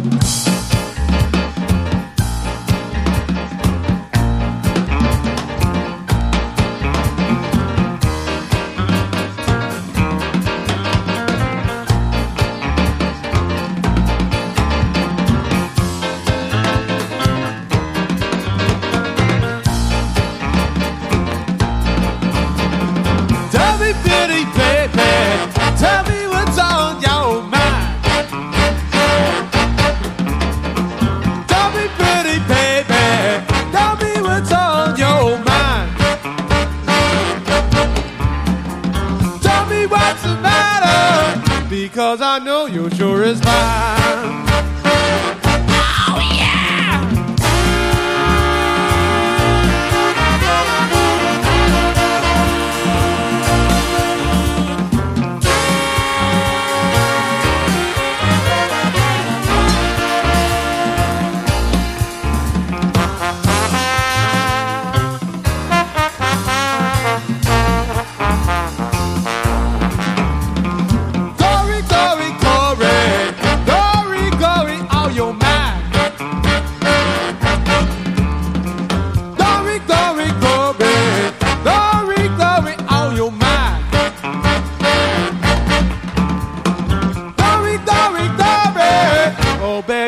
Tell me what's on your mind. Tell me, pretty baby, tell me what's on your mind. Tell me what's the matter, because I know you're sure as mine.